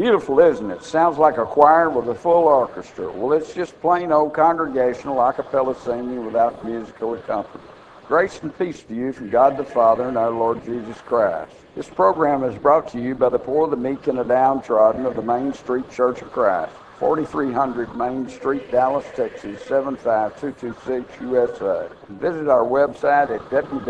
Beautiful, isn't it? Sounds like a choir with a full orchestra. Well, it's just plain old congregational a cappella singing without musical accompaniment. Grace and peace to you from God the Father and our Lord Jesus Christ. This program is brought to you by the poor, the meek, and the downtrodden of the Main Street Church of Christ, 4300 Main Street, Dallas, Texas, 75226 USA. Visit our website at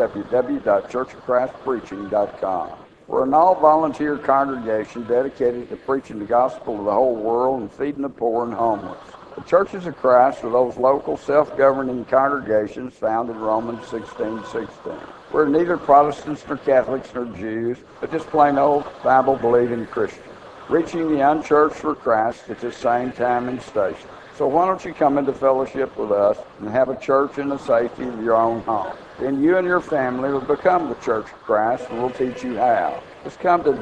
www.churchofchristpreaching.com. We're an all-volunteer congregation dedicated to preaching the gospel to the whole world and feeding the poor and homeless. The Churches of Christ are those local self-governing congregations found in Romans 16:16. We're neither Protestants nor Catholics nor Jews, but just plain old Bible-believing Christians, reaching the unchurched for Christ at the same time and station. So why don't you come into fellowship with us and have a church in the safety of your own home? Then you and your family will become the Church of Christ, and we'll teach you how. Just come to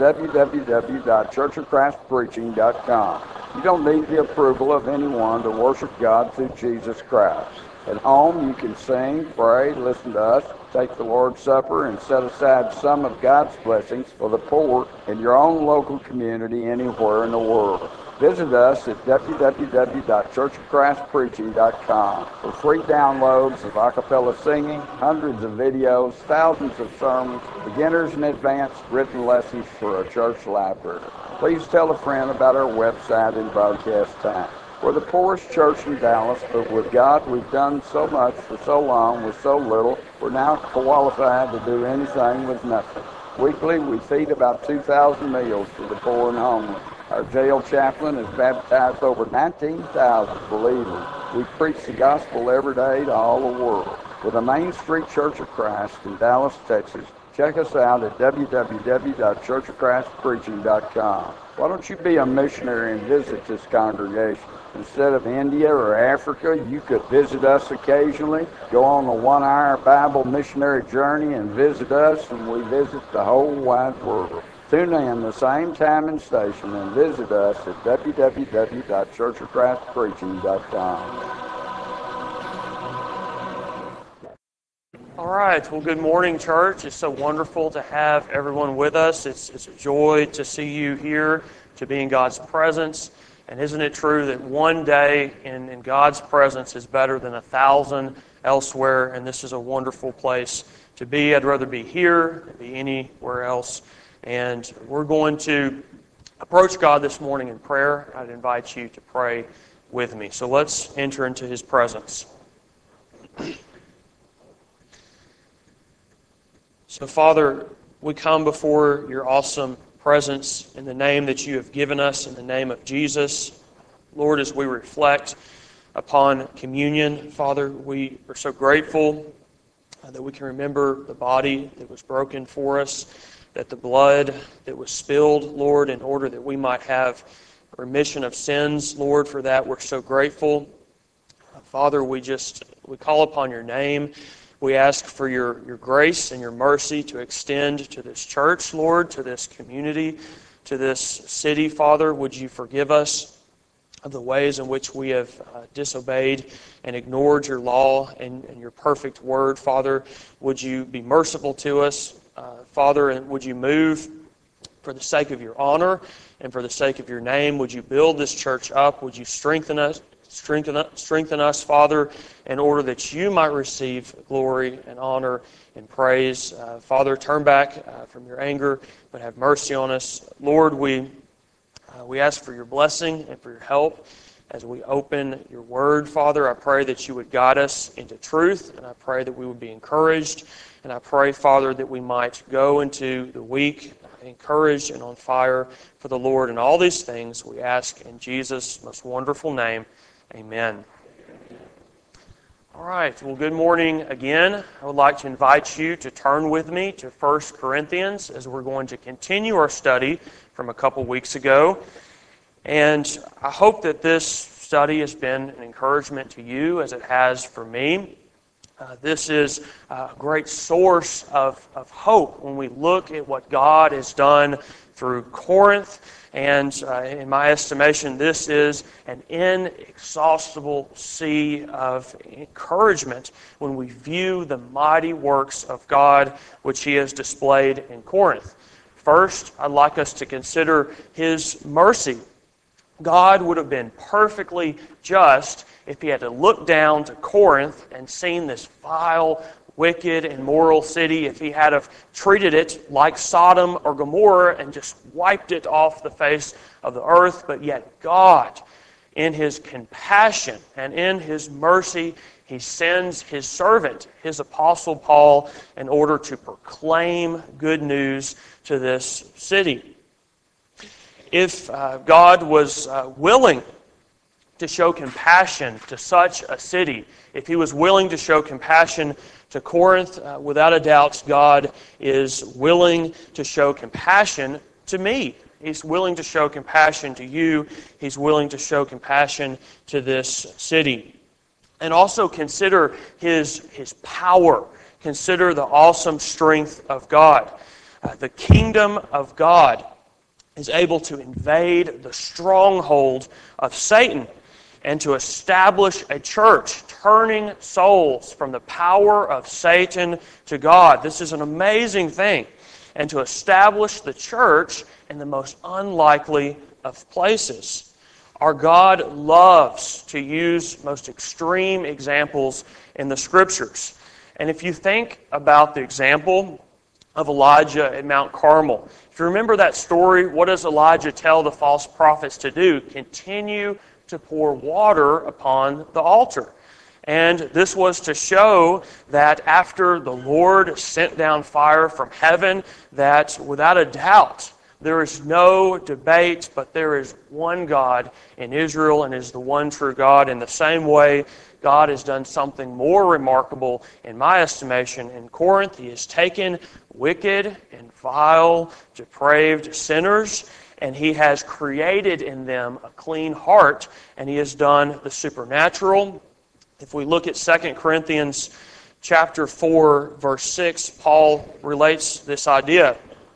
www.churchofchristpreaching.com. You don't need the approval of anyone to worship God through Jesus Christ. At home, you can sing, pray, listen to us, take the Lord's Supper, and set aside some of God's blessings for the poor in your own local community anywhere in the world. Visit us at www.churchofchristpreaching.com for free downloads of a cappella singing, hundreds of videos, thousands of sermons, beginners and advanced written lessons for a church library. Please tell a friend about our website and broadcast time. We're the poorest church in Dallas, but with God, we've done so much for so long with so little, we're now qualified to do anything with nothing. Weekly, we feed about 2,000 meals for the poor and homeless. Our jail chaplain has baptized over 19,000 believers. We preach the gospel every day to all the world. With the Main Street Church of Christ in Dallas, Texas, check us out at www.churchofchristpreaching.com. Why don't you be a missionary and visit this congregation? Instead of India or Africa, you could visit us occasionally, go on a 1-hour Bible missionary journey and visit us, and we visit the whole wide world. Tune in the same time and station and visit us at www.churchofchristpreaching.com. All right. Well, good morning, church. It's so wonderful to have everyone with us. It's a joy to see you here, to be in God's presence. And isn't it true that one day in God's presence is better than 1,000 elsewhere? And this is a wonderful place to be. I'd rather be here than be anywhere else. And we're going to approach God this morning in prayer. I'd invite you to pray with me. So let's enter into His presence. So, Father, we come before your awesome presence in the name that you have given us, in the name of Jesus. Lord, as we reflect upon communion, Father, we are so grateful that we can remember the body that was broken for us, that the blood that was spilled, Lord, in order that we might have remission of sins. Lord, for that we're so grateful. Father, we call upon your name. We ask for your grace and your mercy to extend to this church, Lord, to this community, to this city. Father, would you forgive us of the ways in which we have disobeyed and ignored your law and your perfect word. Father, would you be merciful to us? Father, and would you move for the sake of your honor and for the sake of your name? Would you build this church up? Would you strengthen us, Father, in order that you might receive glory and honor and praise? Father, turn back from your anger, but have mercy on us. Lord, we ask for your blessing and for your help as we open your word. Father, I pray that you would guide us into truth, and I pray that we would be encouraged. And I pray, Father, that we might go into the week encouraged and on fire for the Lord. And all these things we ask in Jesus' most wonderful name. Amen. All right. Well, good morning again. I would like to invite you to turn with me to 1 Corinthians as we're going to continue our study from a couple weeks ago. And I hope that this study has been an encouragement to you as it has for me. This is a great source of hope when we look at what God has done through Corinth. And in my estimation, this is an inexhaustible sea of encouragement when we view the mighty works of God which He has displayed in Corinth. First, I'd like us to consider His mercy. God would have been perfectly just if He had to look down to Corinth and seen this vile, wicked, and immoral city, if He had have treated it like Sodom or Gomorrah and just wiped it off the face of the earth. But yet God, in His compassion and in His mercy, He sends His servant, His apostle Paul, in order to proclaim good news to this city. If God was willing to show compassion to such a city, if He was willing to show compassion to Corinth, without a doubt, God is willing to show compassion to me. He's willing to show compassion to you. He's willing to show compassion to this city. And also consider His power. Consider the awesome strength of God. The kingdom of God is able to invade the stronghold of Satan and to establish a church, turning souls from the power of Satan to God. This is an amazing thing. And to establish the church in the most unlikely of places. Our God loves to use most extreme examples in the Scriptures. And if you think about the example of Elijah at Mount Carmel, if you remember that story, what does Elijah tell the false prophets to do? Continue to pour water upon the altar. And this was to show that after the Lord sent down fire from heaven, that without a doubt, there is no debate, but there is one God in Israel and is the one true God. In the same way, God has done something more remarkable, in my estimation, in Corinth. He has taken wicked and vile, depraved sinners, and He has created in them a clean heart, and He has done the supernatural. If we look at 2 Corinthians chapter 4, verse 6, Paul relates this idea.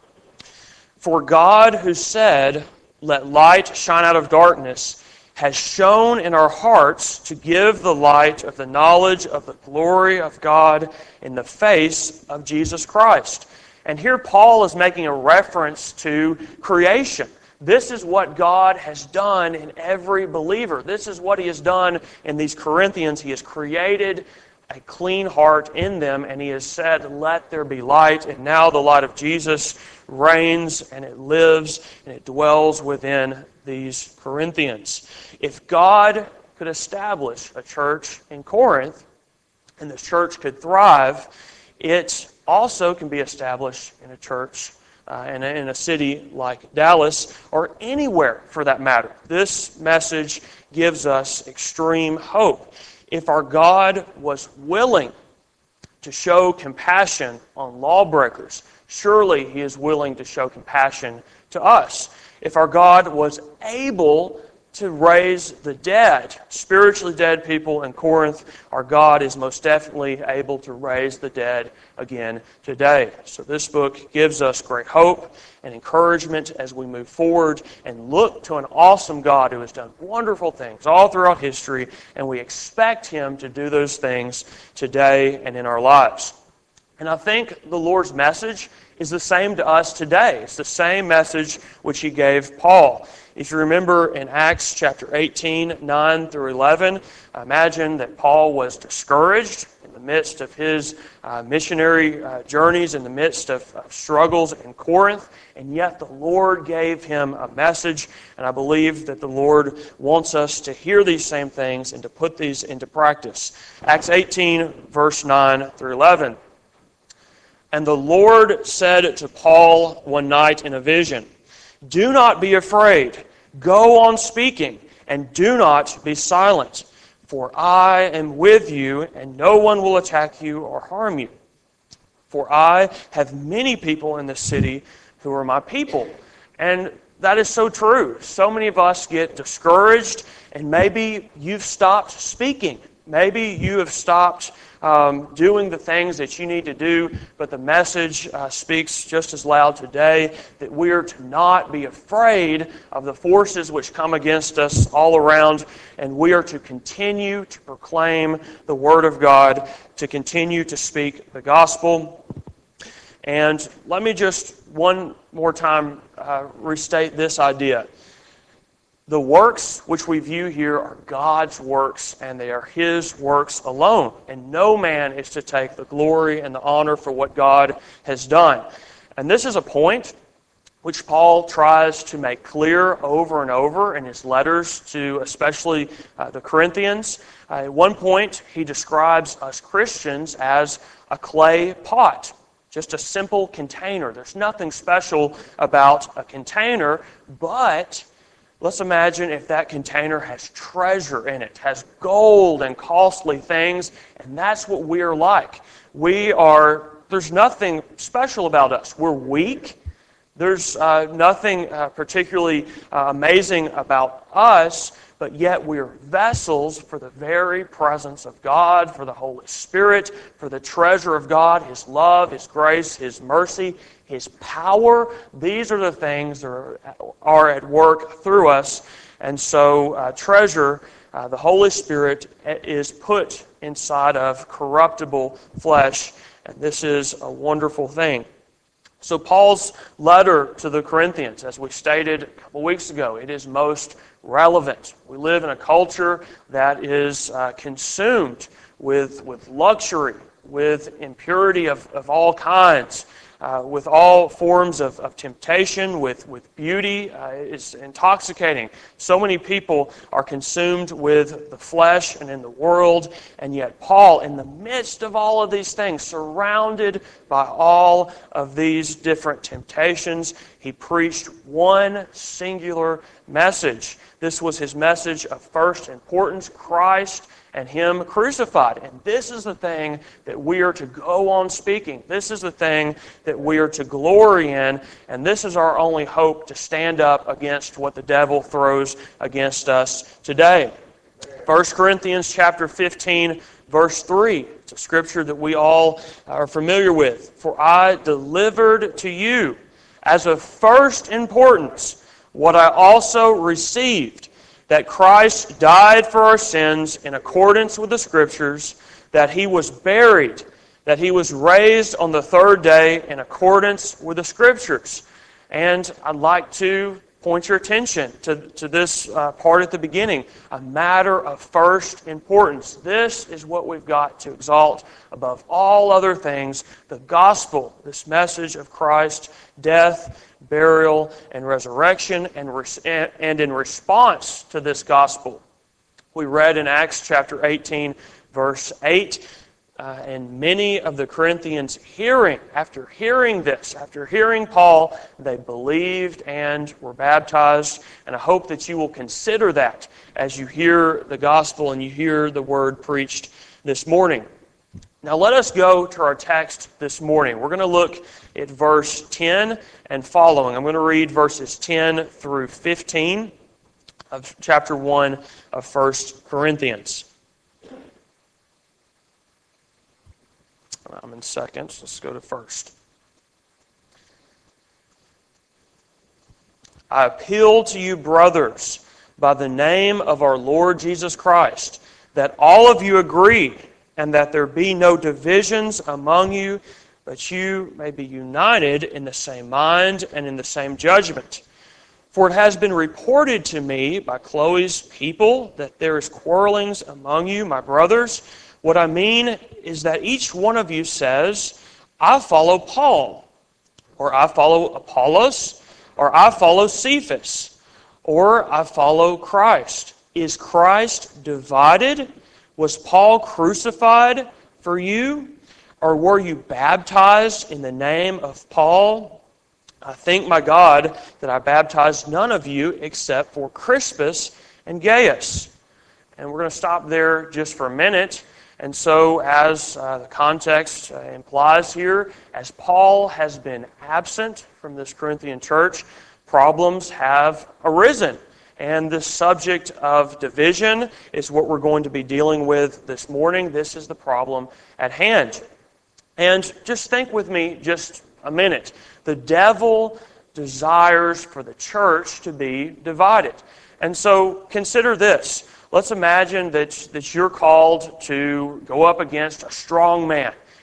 For God, who said, "Let light shine out of darkness," has shone in our hearts to give the light of the knowledge of the glory of God in the face of Jesus Christ. And here Paul is making a reference to creation. This is what God has done in every believer. This is what He has done in these Corinthians. He has created a clean heart in them, and He has said, "Let there be light." And now the light of Jesus reigns, and it lives, and it dwells within these Corinthians. If God could establish a church in Corinth, and the church could thrive, it also can be established in a church in a city like Dallas, or anywhere for that matter. This message gives us extreme hope. If our God was willing to show compassion on lawbreakers, surely He is willing to show compassion to us. If our God was able to raise the dead, spiritually dead people in Corinth, our God is most definitely able to raise the dead again today. So this book gives us great hope and encouragement as we move forward and look to an awesome God who has done wonderful things all throughout history, and we expect Him to do those things today and in our lives. And I think the Lord's message is the same to us today. It's the same message which He gave Paul. If you remember in Acts chapter 18, 9 through 11, imagine that Paul was discouraged in the midst of his missionary journeys, in the midst of struggles in Corinth, and yet the Lord gave him a message, and I believe that the Lord wants us to hear these same things and to put these into practice. Acts 18, verse 9 through 11. And the Lord said to Paul one night in a vision, "Do not be afraid. Go on speaking, and do not be silent. For I am with you, and no one will attack you or harm you. For I have many people in this city who are my people." And that is so true. So many of us get discouraged, and maybe you've stopped speaking. Maybe you have stopped doing the things that you need to do, but the message speaks just as loud today that we are to not be afraid of the forces which come against us all around, and we are to continue to proclaim the Word of God, to continue to speak the gospel. And let me just one more time restate this idea. The works which we view here are God's works, and they are His works alone. And no man is to take the glory and the honor for what God has done. And this is a point which Paul tries to make clear over and over in his letters to especially the Corinthians. At one point, he describes us Christians as a clay pot, just a simple container. There's nothing special about a container, but let's imagine if that container has treasure in it, has gold and costly things, and that's what we are like. There's nothing special about us. We're weak. There's nothing particularly amazing about us, but yet we're vessels for the very presence of God, for the Holy Spirit, for the treasure of God, His love, His grace, His mercy, His power. These are the things that are at work through us. And so treasure, the Holy Spirit, is put inside of corruptible flesh, and this is a wonderful thing. So Paul's letter to the Corinthians, as we stated a couple weeks ago, it is most relevant. We live in a culture that is consumed with luxury, with impurity of all kinds, with all forms of temptation, with beauty. It's intoxicating. So many people are consumed with the flesh and in the world, and yet Paul, in the midst of all of these things, surrounded by all of these different temptations, he preached one singular message. This was his message of first importance, Christ and Him crucified. And this is the thing that we are to go on speaking. This is the thing that we are to glory in. And this is our only hope to stand up against what the devil throws against us today. 1 Corinthians chapter 15, verse 3. It's a scripture that we all are familiar with. For I delivered to you as of first importance what I also received, that Christ died for our sins in accordance with the Scriptures, that He was buried, that He was raised on the third day in accordance with the Scriptures. And I'd like to point your attention to this part at the beginning, a matter of first importance. This is what we've got to exalt above all other things, the gospel, this message of Christ's death, burial, and resurrection, and in response to this gospel, we read in Acts chapter 18, verse 8, and many of the Corinthians after hearing Paul, they believed and were baptized. And I hope that you will consider that as you hear the gospel and you hear the word preached this morning. Now let us go to our text this morning. We're going to look at verse 10 and following. I'm going to read verses 10 through 15 of chapter 1 of 1 Corinthians. I'm in seconds. Let's go to first. I appeal to you, brothers, by the name of our Lord Jesus Christ, that all of you agree, and that there be no divisions among you, but you may be united in the same mind and in the same judgment. For it has been reported to me by Chloe's people that there is quarrelings among you, my brothers. What I mean is that each one of you says, I follow Paul, or I follow Apollos, or I follow Cephas, or I follow Christ. Is Christ divided? Was Paul crucified for you? Or were you baptized in the name of Paul? I thank my God that I baptized none of you except for Crispus and Gaius. And we're going to stop there just for a minute. And so, as the context implies here, as Paul has been absent from this Corinthian church, problems have arisen. And the subject of division is what we're going to be dealing with this morning. This is the problem at hand. And just think with me just a minute. The devil desires for the church to be divided. And so consider this. Let's imagine that you're called to go up against a strong man.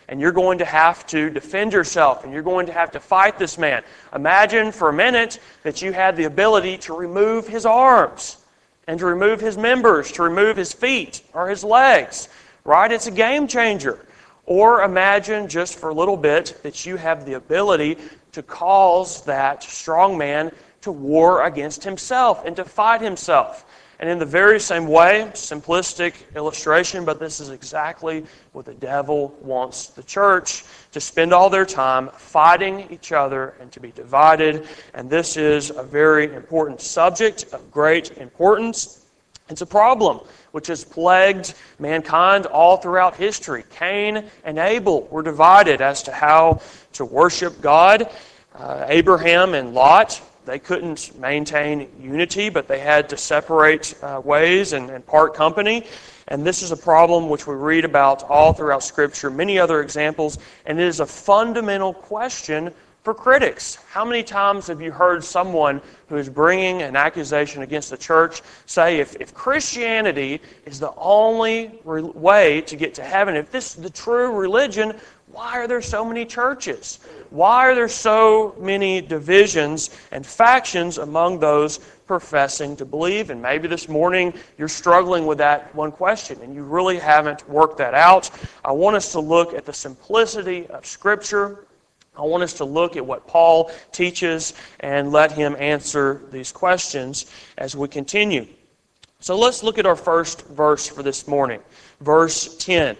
and you're going to have to defend yourself, and you're going to have to fight this man. Imagine for a minute that you had the ability to remove his arms, and to remove his members, to remove his feet or his legs, right? It's a game changer. Or imagine just for a little bit that you have the ability to cause that strong man to war against himself and to fight himself. And in the very same way, simplistic illustration, but this is exactly what the devil wants the church to spend all their time fighting each other and to be divided. And this is a very important subject of great importance. It's a problem which has plagued mankind all throughout history. Cain and Abel were divided as to how to worship God. Abraham and Lot, they couldn't maintain unity, but they had to separate ways and part company. And this is a problem which we read about all throughout Scripture, many other examples, and it is a fundamental question for critics. How many times have you heard someone who is bringing an accusation against the church say, if Christianity is the only way to get to heaven, if this is the true religion, why are there so many churches? Why are there so many divisions and factions among those professing to believe? And maybe this morning you're struggling with that one question and you really haven't worked that out. I want us to look at the simplicity of Scripture. I want us to look at what Paul teaches and let him answer these questions as we continue. So let's look at our first verse for this morning, verse 10.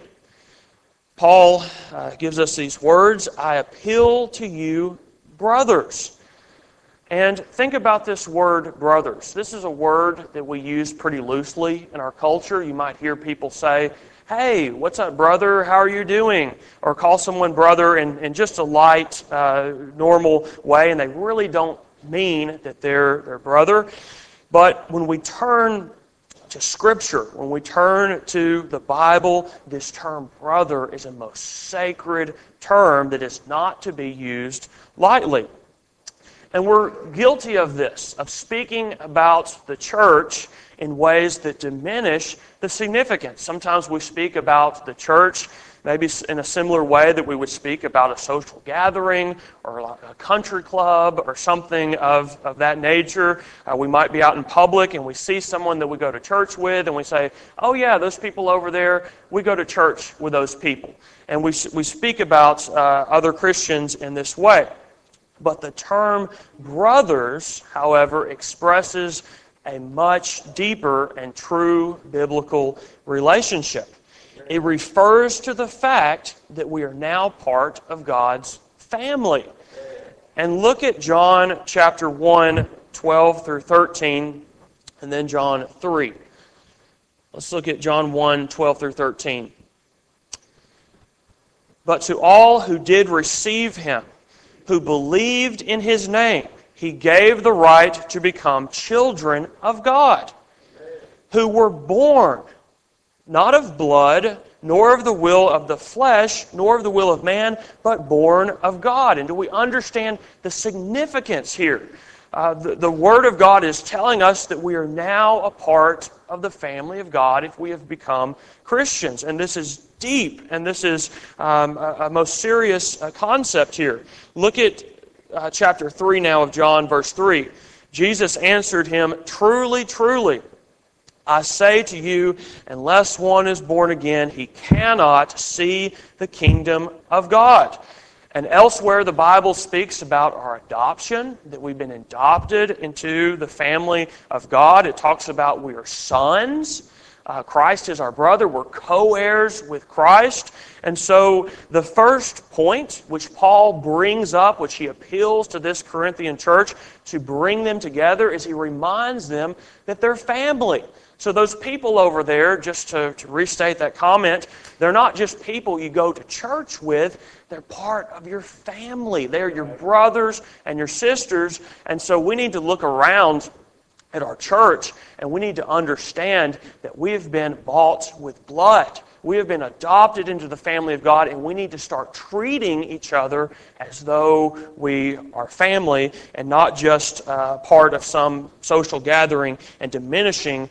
Paul gives us these words, "I appeal to you, brothers." And think about this word, brothers. This is a word that we use pretty loosely in our culture. You might hear people say, "Hey, what's up, brother? How are you doing?" Or call someone brother in just a light, normal way, and they really don't mean that they're their brother. But when we turn to Scripture, when we turn to the Bible, this term brother is a most sacred term that is not to be used lightly. And we're guilty of this, of speaking about the church in ways that diminish the significance. Sometimes we speak about the church maybe in a similar way that we would speak about a social gathering or a country club or something of that nature. We might be out in public and we see someone that we go to church with and we say, "Oh yeah, those people over there, we go to church with those people." And we speak about other Christians in this way. But the term brothers, however, expresses a much deeper and true biblical relationship. It refers to the fact that we are now part of God's family. And look at John chapter 1, 12 through 13, and then John 3. Let's look at John 1, 12 through 13. "But to all who did receive him, who believed in his name, he gave the right to become children of God, who were born not of blood, nor of the will of the flesh, nor of the will of man, but born of God." And do we understand the significance here? The Word of God is telling us that we are now a part of the family of God if we have become Christians. And this is deep, and this is a most serious concept here. Look at chapter 3 now of John, verse 3. "Jesus answered him, 'Truly, truly, I say to you, unless one is born again, he cannot see the kingdom of God.'" And elsewhere, the Bible speaks about our adoption, that we've been adopted into the family of God. It talks about we are sons. Christ is our brother. We're co-heirs with Christ. And so the first point which Paul brings up, which he appeals to this Corinthian church to bring them together, is he reminds them that they're family. So those people over there, just to restate that comment, they're not just people you go to church with, they're part of your family. They're your brothers and your sisters. And so we need to look around at our church and we need to understand that we have been bought with blood. We have been adopted into the family of God, and we need to start treating each other as though we are family and not just part of some social gathering and diminishing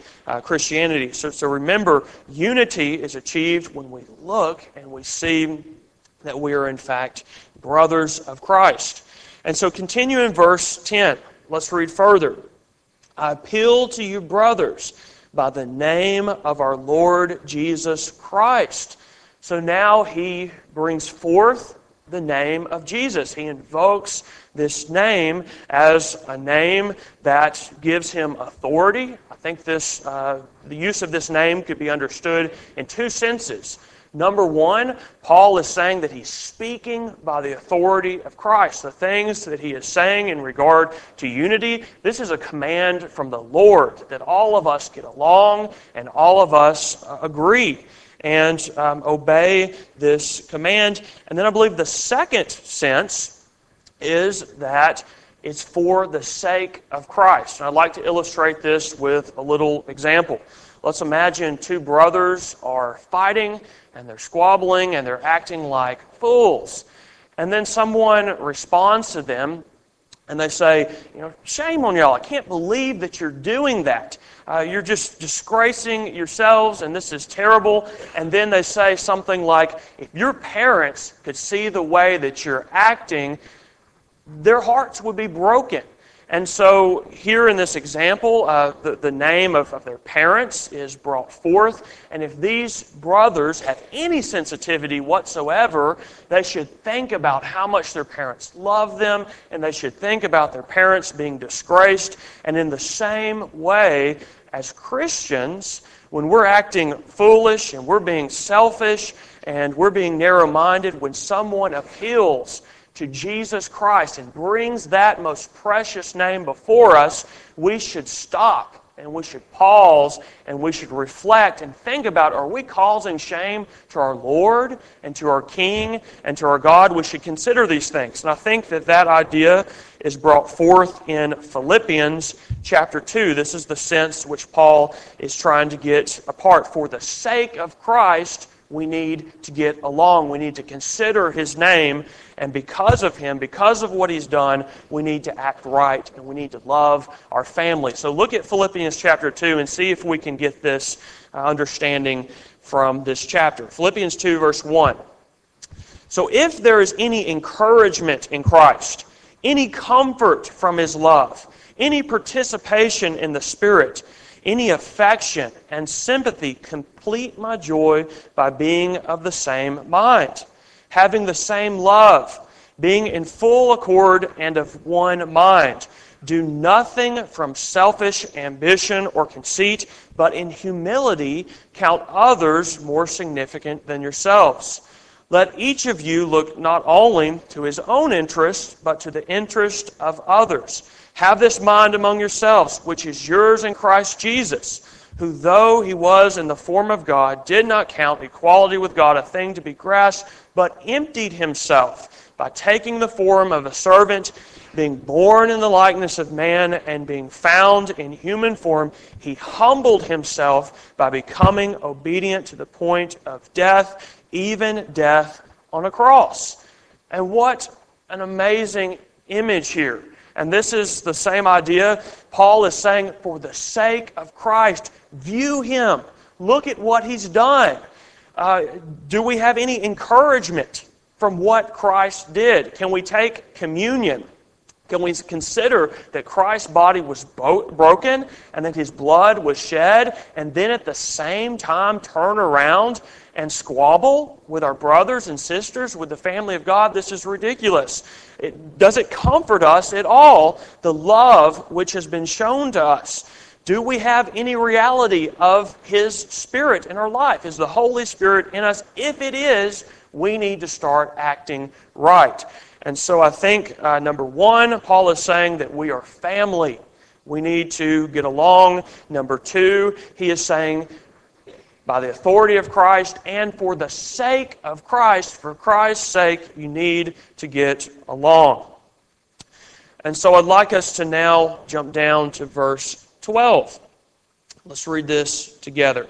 Christianity. So remember, unity is achieved when we look and we see that we are in fact brothers of Christ. And so continue in verse 10. Let's read further. I appeal to you, brothers, by the name of our Lord Jesus Christ. So now he brings forth the name of Jesus. He invokes this name as a name that gives him authority. I think the use of this name could be understood in two senses. Number one, Paul is saying that he's speaking by the authority of Christ. The things that he is saying in regard to unity, this is a command from the Lord, that all of us get along and all of us agree and obey this command. And then I believe the second sense is that it's for the sake of Christ. And I'd like to illustrate this with a little example. Let's imagine two brothers are fighting and they're squabbling and they're acting like fools. And then someone responds to them and they say, shame on y'all. I can't believe that you're doing that. You're just disgracing yourselves and this is terrible. And then they say something like, if your parents could see the way that you're acting, their hearts would be broken. And so here in this example, the name of their parents is brought forth. And if these brothers have any sensitivity whatsoever, they should think about how much their parents love them, and they should think about their parents being disgraced. And in the same way, as Christians, when we're acting foolish and we're being selfish and we're being narrow-minded, when someone appeals to Jesus Christ and brings that most precious name before us, we should stop and we should pause and we should reflect and think about, are we causing shame to our Lord and to our King and to our God? We should consider these things. And I think that idea is brought forth in Philippians chapter 2. This is the sense which Paul is trying to get apart. For the sake of Christ, we need to get along. We need to consider His name. And because of Him, because of what He's done, we need to act right and we need to love our family. So look at Philippians chapter 2 and see if we can get this understanding from this chapter. Philippians 2 verse 1. So if there is any encouragement in Christ, any comfort from His love, any participation in the Spirit, any affection and sympathy, complete my joy by being of the same mind, having the same love, being in full accord and of one mind. Do nothing from selfish ambition or conceit, but in humility count others more significant than yourselves. Let each of you look not only to his own interest, but to the interest of others. Have this mind among yourselves, which is yours in Christ Jesus, who though He was in the form of God, did not count equality with God a thing to be grasped, but emptied Himself by taking the form of a servant, being born in the likeness of man, and being found in human form, He humbled Himself by becoming obedient to the point of death, even death on a cross. And what an amazing image here. And this is the same idea. Paul is saying, for the sake of Christ, view Him. Look at what He's done. Do we have any encouragement from what Christ did? Can we take communion? Can we consider that Christ's body was broken and that His blood was shed, and then at the same time turn around and squabble with our brothers and sisters, with the family of God? This is ridiculous. Does it comfort us at all, the love which has been shown to us? Do we have any reality of His Spirit in our life? Is the Holy Spirit in us? If it is, we need to start acting right. And so I think, number one, Paul is saying that we are family. We need to get along. Number two, he is saying, by the authority of Christ and for the sake of Christ, for Christ's sake, you need to get along. And so I'd like us to now jump down to verse 12. Let's read this together.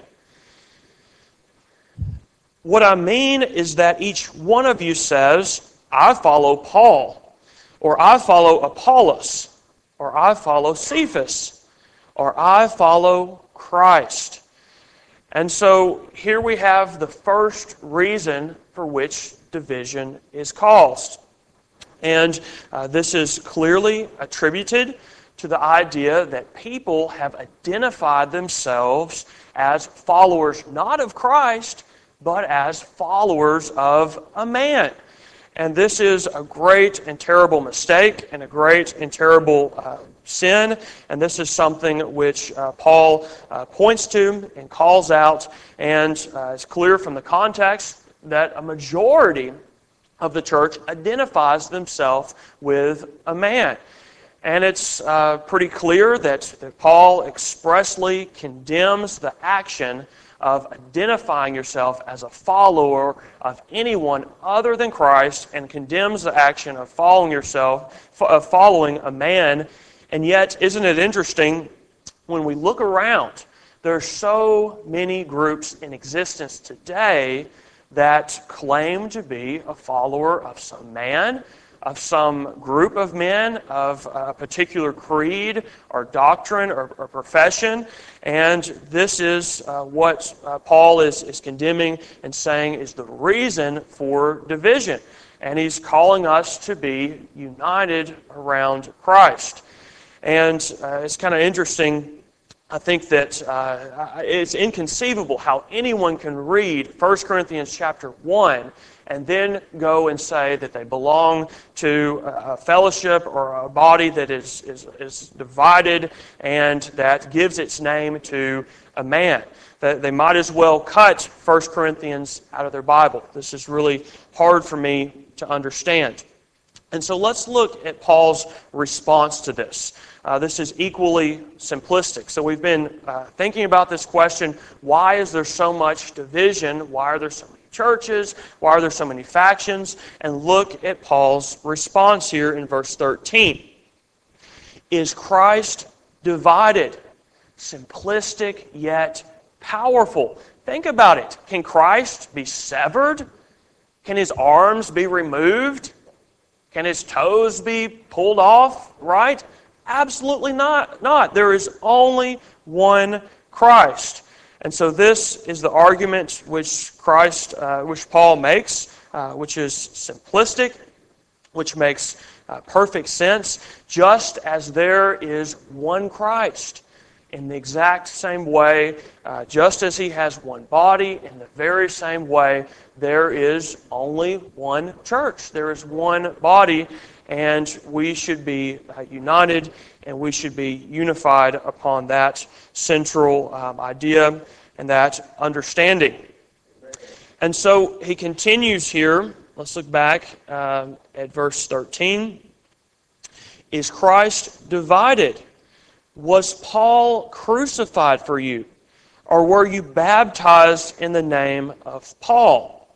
What I mean is that each one of you says, I follow Paul, or I follow Apollos, or I follow Cephas, or I follow Christ. And so here we have the first reason for which division is caused. And this is clearly attributed to the idea that people have identified themselves as followers not of Christ, but as followers of a man. And this is a great and terrible mistake and a great and terrible sin. And this is something which Paul points to and calls out. And it's clear from the context that a majority of the church identifies themselves with a man. And it's pretty clear that Paul expressly condemns the action of identifying yourself as a follower of anyone other than Christ, and condemns the action of following a man. And yet, isn't it interesting, when we look around, there are so many groups in existence today that claim to be a follower of some man, of some group of men, of a particular creed or doctrine or profession. And this is what Paul is condemning and saying is the reason for division. And he's calling us to be united around Christ. And it's kind of interesting. I think that it's inconceivable how anyone can read 1 Corinthians chapter 1 and then go and say that they belong to a fellowship or a body that is divided and that gives its name to a man. That they might as well cut 1 Corinthians out of their Bible. This is really hard for me to understand. And so let's look at Paul's response to this. This is equally simplistic. So we've been thinking about this question, why is there so much division? Why are there so many churches? Why are there so many factions? And look at Paul's response here in verse 13. Is Christ divided? Simplistic yet powerful. Think about it. Can Christ be severed? Can his arms be removed? Can his toes be pulled off? Right? Absolutely not. There is only one Christ. And so this is the argument which Paul makes, which is simplistic, which makes perfect sense, just as there is one Christ. In the exact same way, just as he has one body, in the very same way, there is only one church. There is one body, and we should be united, and we should be unified upon that central idea and that understanding. And so he continues here. Let's look back at verse 13. Is Christ divided? Was Paul crucified for you? Or were you baptized in the name of Paul?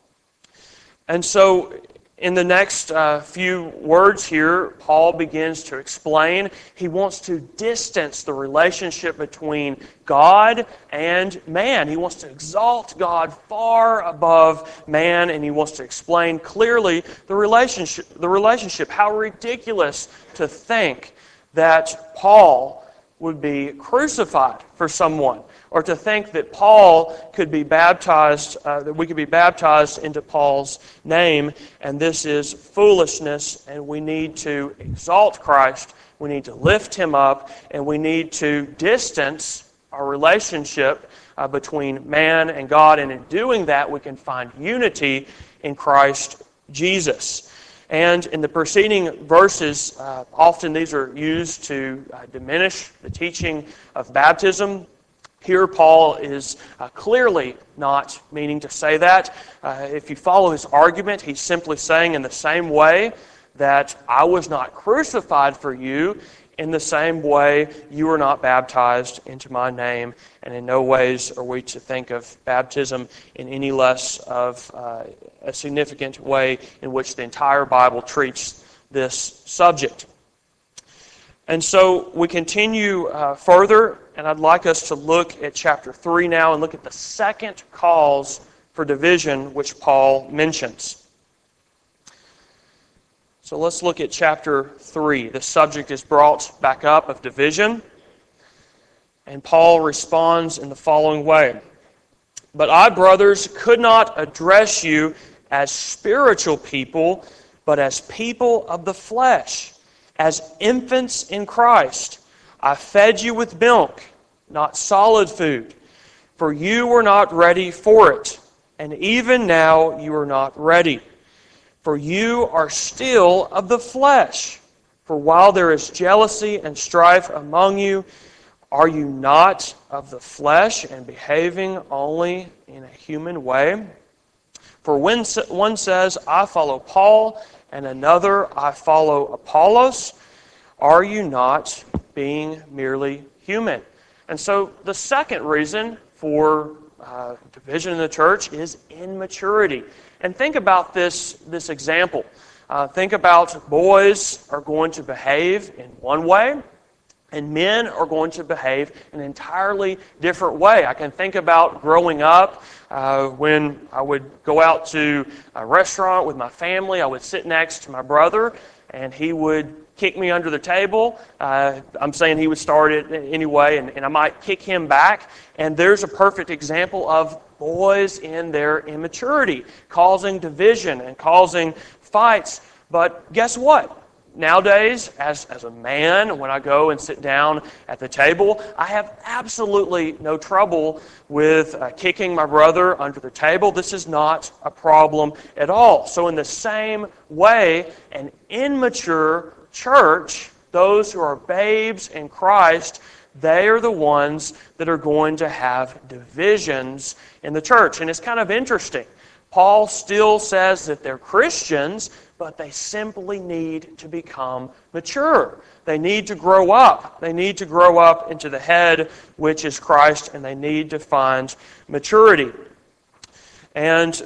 And so in the next few words here, Paul begins to explain. He wants to distance the relationship between God and man. He wants to exalt God far above man, and he wants to explain clearly the relationship. How ridiculous to think that Paul would be crucified for someone, or to think that Paul could be baptized, that we could be baptized into Paul's name, and this is foolishness, and we need to exalt Christ, we need to lift him up, and we need to distance our relationship between man and God, and in doing that we can find unity in Christ Jesus. And in the preceding verses, often these are used to diminish the teaching of baptism. Here Paul is clearly not meaning to say that. If you follow his argument, he's simply saying in the same way that I was not crucified for you, in the same way you were not baptized into my name, and in no ways are we to think of baptism in any less of a significant way in which the entire Bible treats this subject. And so we continue further, and I'd like us to look at chapter 3 now and look at the second cause for division which Paul mentions. So let's look at chapter 3. The subject is brought back up of division, and Paul responds in the following way. But I, brothers, could not address you as spiritual people, but as people of the flesh, as infants in Christ. I fed you with milk, not solid food, for you were not ready for it, and even now you are not ready. For you are still of the flesh. For while there is jealousy and strife among you, are you not of the flesh and behaving only in a human way? For when one says, I follow Paul, and another, I follow Apollos, are you not being merely human? And so the second reason for division in the church is immaturity. And think about this example. Think about boys are going to behave in one way, and men are going to behave in an entirely different way. I can think about growing up when I would go out to a restaurant with my family. I would sit next to my brother, and he would kick me under the table. I'm saying he would start it anyway, and I might kick him back. And there's a perfect example of boys in their immaturity, causing division and causing fights. But guess what? Nowadays, as a man, when I go and sit down at the table, I have absolutely no trouble with kicking my brother under the table. This is not a problem at all. So in the same way, an immature church, those who are babes in Christ, they are the ones that are going to have divisions in the church. And it's kind of interesting. Paul still says that they're Christians, but they simply need to become mature. They need to grow up. They need to grow up into the head, which is Christ, and they need to find maturity. And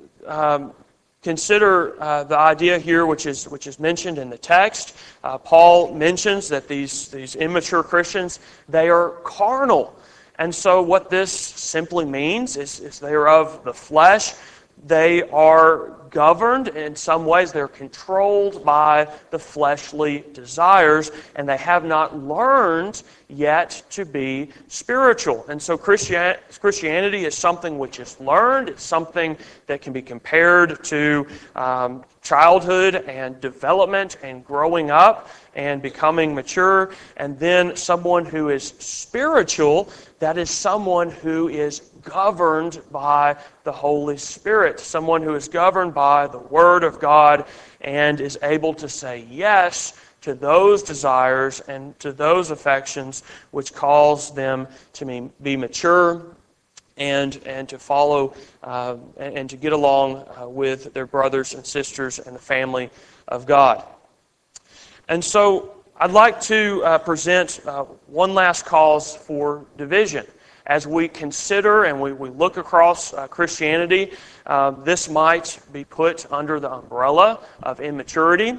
consider the idea here, which is mentioned in the text. Paul mentions that these immature Christians, they are carnal. And so what this simply means is they are of the flesh. They are governed in some ways. They're controlled by the fleshly desires, and they have not learned yet to be spiritual. And so Christianity is something which is learned. It's something that can be compared to childhood and development and growing up and becoming mature. And then someone who is spiritual, that is someone who is governed by the Holy Spirit, someone who is governed by the Word of God and is able to say yes to those desires and to those affections which cause them to be mature and to follow and to get along with their brothers and sisters and the family of God. And so I'd like to present one last cause for division. As we consider and we look across Christianity, this might be put under the umbrella of immaturity.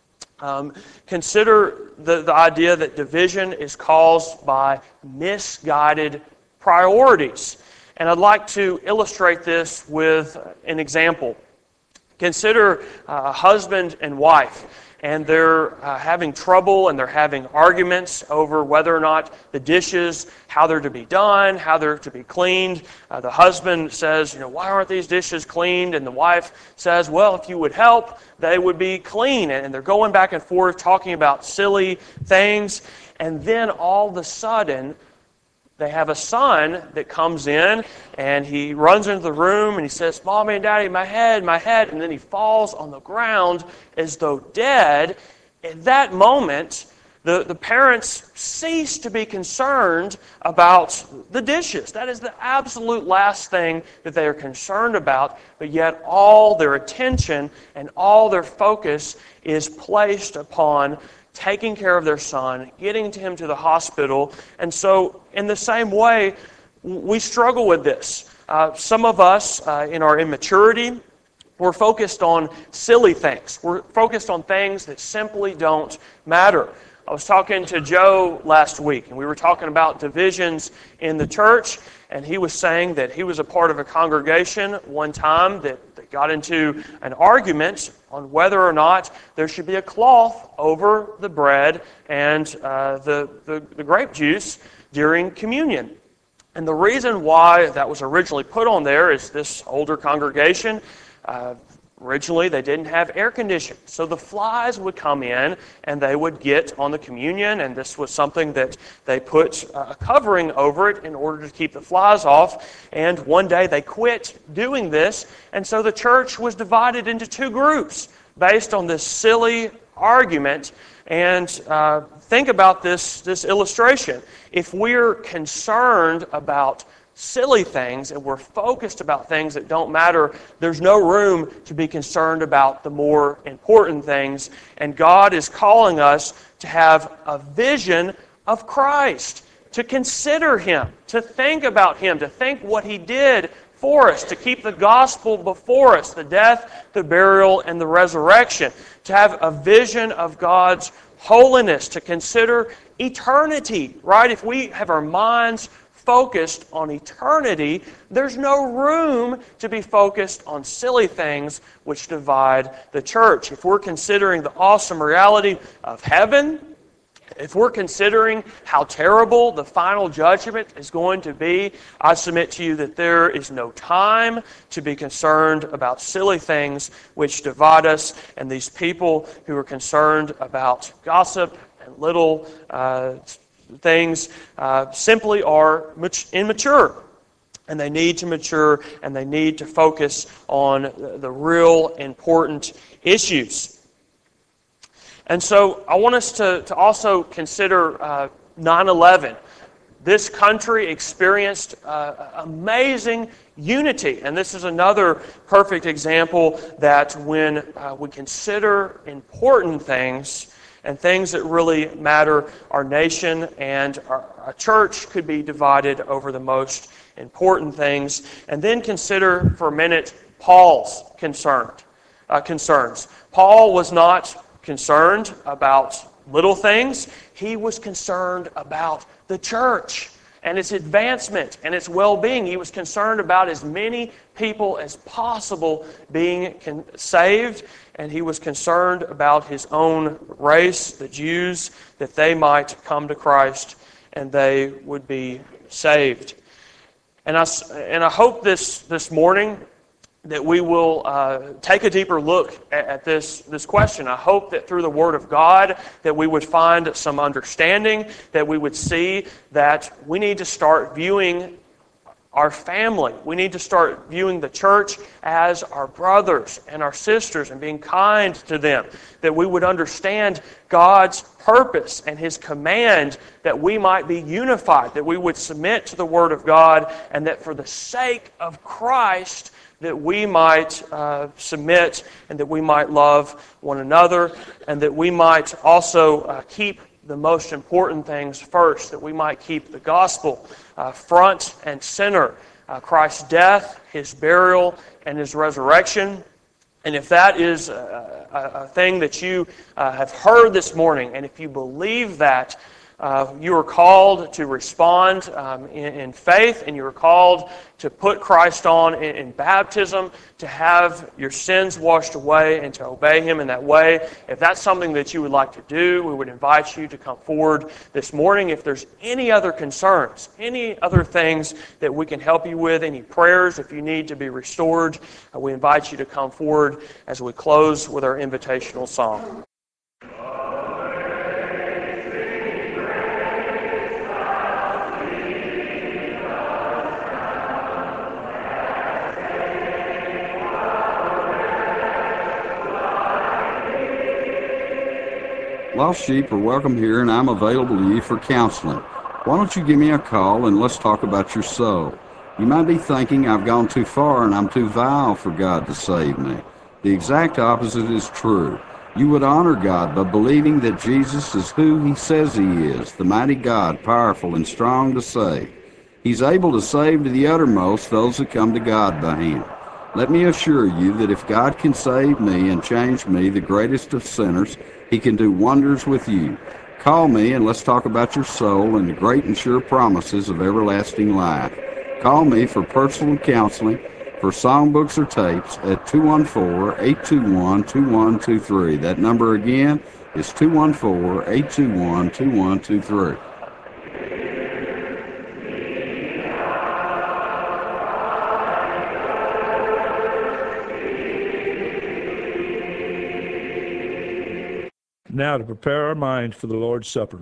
Consider the idea that division is caused by misguided priorities. And I'd like to illustrate this with an example. Consider a husband and wife, and they're having trouble and they're having arguments over whether or not the dishes, how they're to be done, how they're to be cleaned. The husband says, why aren't these dishes cleaned? And the wife says, well, if you would help, they would be clean. And they're going back and forth talking about silly things. And then all of a sudden, they have a son that comes in, and he runs into the room, and he says, Mommy and Daddy, my head, and then he falls on the ground as though dead. At that moment, the parents cease to be concerned about the dishes. That is the absolute last thing that they are concerned about, but yet all their attention and all their focus is placed upon taking care of their son, getting him to the hospital. And so, in the same way, we struggle with this. Some of us, in our immaturity, we're focused on silly things. We're focused on things that simply don't matter. I was talking to Joe last week, and we were talking about divisions in the church, and he was saying that he was a part of a congregation one time that got into an argument on whether or not there should be a cloth over the bread and the grape juice during communion. And the reason why that was originally put on there is this older congregation, Originally, they didn't have air conditioning, so the flies would come in and they would get on the communion, and this was something that they put a covering over it in order to keep the flies off. And one day they quit doing this, and so the church was divided into two groups based on this silly argument. And think about this illustration. If we're concerned about silly things and we're focused about things that don't matter, there's no room to be concerned about the more important things. And God is calling us to have a vision of Christ, to consider Him, to think about Him, to think what He did for us, to keep the gospel before us, the death, the burial, and the resurrection, to have a vision of God's holiness, to consider eternity, right? If we have our minds focused on eternity, there's no room to be focused on silly things which divide the church. If we're considering the awesome reality of heaven, if we're considering how terrible the final judgment is going to be, I submit to you that there is no time to be concerned about silly things which divide us. And these people who are concerned about gossip and little things simply are immature. And they need to mature, and they need to focus on the real important issues. And so I want us to also consider 9/11. This country experienced amazing unity. And this is another perfect example that when we consider important things and things that really matter, our nation and our church could be divided over the most important things. And then consider for a minute Paul's concerns. Paul was not concerned about little things. He was concerned about the church and its advancement and its well-being. He was concerned about as many people as possible being saved, and he was concerned about his own race, the Jews, that they might come to Christ and they would be saved. And I hope this morning that we will take a deeper look at this question. I hope that through the Word of God that we would find some understanding, that we would see that we need to start viewing our family. We need to start viewing the church as our brothers and our sisters and being kind to them. That we would understand God's purpose and His command that we might be unified, that we would submit to the Word of God, and that for the sake of Christ that we might submit and that we might love one another, and that we might also keep the most important things first, that we might keep the gospel front and center, Christ's death, His burial, and His resurrection. And if that is a thing that you have heard this morning, and if you believe that, you are called to respond in faith, and you are called to put Christ on in baptism, to have your sins washed away, and to obey Him in that way. If that's something that you would like to do, we would invite you to come forward this morning. If there's any other concerns, any other things that we can help you with, any prayers, if you need to be restored, we invite you to come forward as we close with our invitational song. Lost sheep are welcome here, and I'm available to you for counseling. Why don't you give me a call and let's talk about your soul? You might be thinking I've gone too far and I'm too vile for God to save me. The exact opposite is true. You would honor God by believing that Jesus is who He says He is, the mighty God, powerful and strong to save. He's able to save to the uttermost those that come to God by Him. Let me assure you that if God can save me and change me, the greatest of sinners, He can do wonders with you. Call me and let's talk about your soul and the great and sure promises of everlasting life. Call me for personal counseling, for songbooks or tapes at 214-821-2123. That number again is 214-821-2123. now to prepare our minds for the Lord's Supper.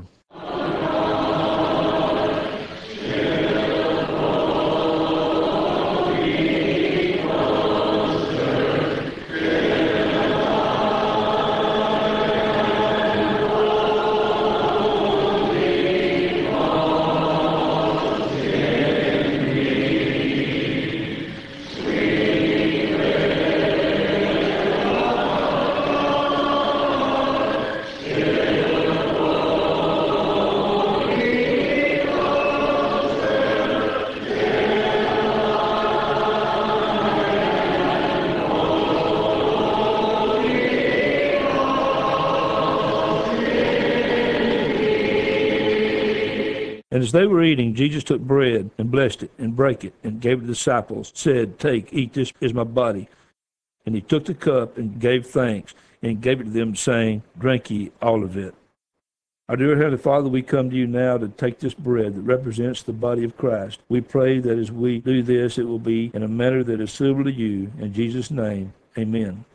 And as they were eating, Jesus took bread and blessed it and brake it and gave it to the disciples, said, "Take, eat, this is my body." And he took the cup and gave thanks and gave it to them, saying, "Drink ye all of it. Our dear Heavenly Father, we come to you now to take this bread that represents the body of Christ. We pray that as we do this, it will be in a manner that is suitable to you. In Jesus' name, amen.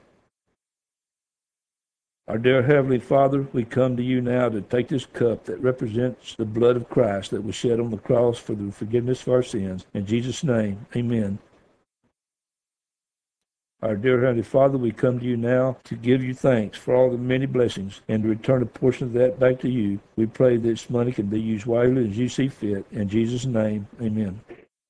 Our dear Heavenly Father, we come to you now to take this cup that represents the blood of Christ that was shed on the cross for the forgiveness of our sins. In Jesus' name, amen. Our dear Heavenly Father, we come to you now to give you thanks for all the many blessings and to return a portion of that back to you. We pray that this money can be used wisely as you see fit. In Jesus' name, amen.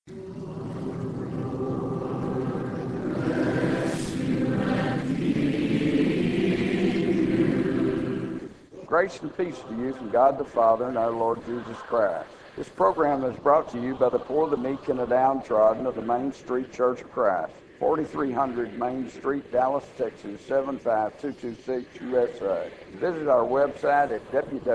Grace and peace to you from God the Father and our Lord Jesus Christ. This program is brought to you by the poor, the meek, and the downtrodden of the Main Street Church of Christ, 4300 Main Street, Dallas, Texas, 75226, USA. Visit our website at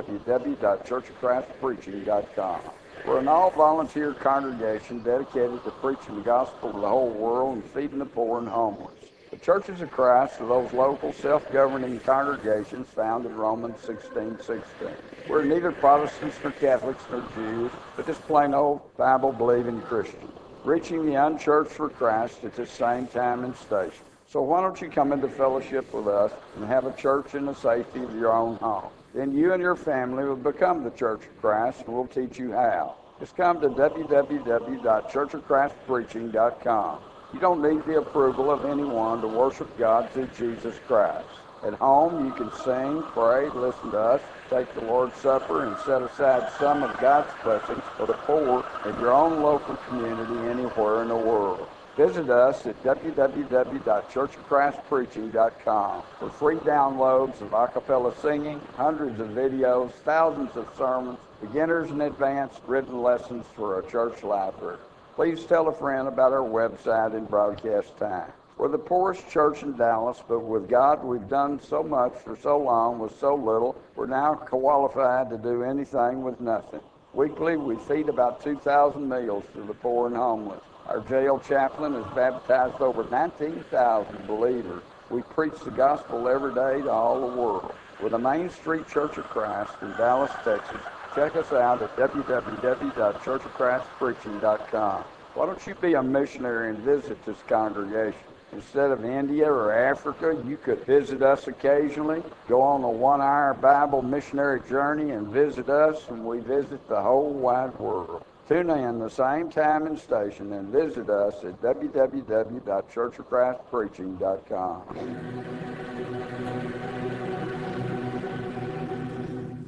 www.churchofchristpreaching.com. We're an all-volunteer congregation dedicated to preaching the gospel to the whole world and feeding the poor and homeless. The Churches of Christ are those local self-governing congregations found in Romans 16:16. We're neither Protestants nor Catholics nor Jews, but just plain old Bible-believing Christians, reaching the unchurched for Christ at the same time and station. So why don't you come into fellowship with us and have a church in the safety of your own home? Then you and your family will become the Church of Christ, and we'll teach you how. Just come to www.churchofchristpreaching.com. You don't need the approval of anyone to worship God through Jesus Christ. At home, you can sing, pray, listen to us, take the Lord's Supper, and set aside some of God's blessings for the poor in your own local community anywhere in the world. Visit us at www.churchofchristpreaching.com for free downloads of a cappella singing, hundreds of videos, thousands of sermons, beginners and advanced written lessons for a church library. Please tell a friend about our website and broadcast time. We're the poorest church in Dallas, but with God, we've done so much for so long with so little, we're now qualified to do anything with nothing. Weekly, we feed about 2,000 meals to the poor and homeless. Our jail chaplain has baptized over 19,000 believers. We preach the gospel every day to all the world. We're the Main Street Church of Christ in Dallas, Texas. Check us out at www.churchofchristpreaching.com. Why don't you be a missionary and visit this congregation? Instead of India or Africa, you could visit us occasionally, go on a 1-hour Bible missionary journey and visit us, and we visit the whole wide world. Tune in the same time and station and visit us at www.churchofchristpreaching.com.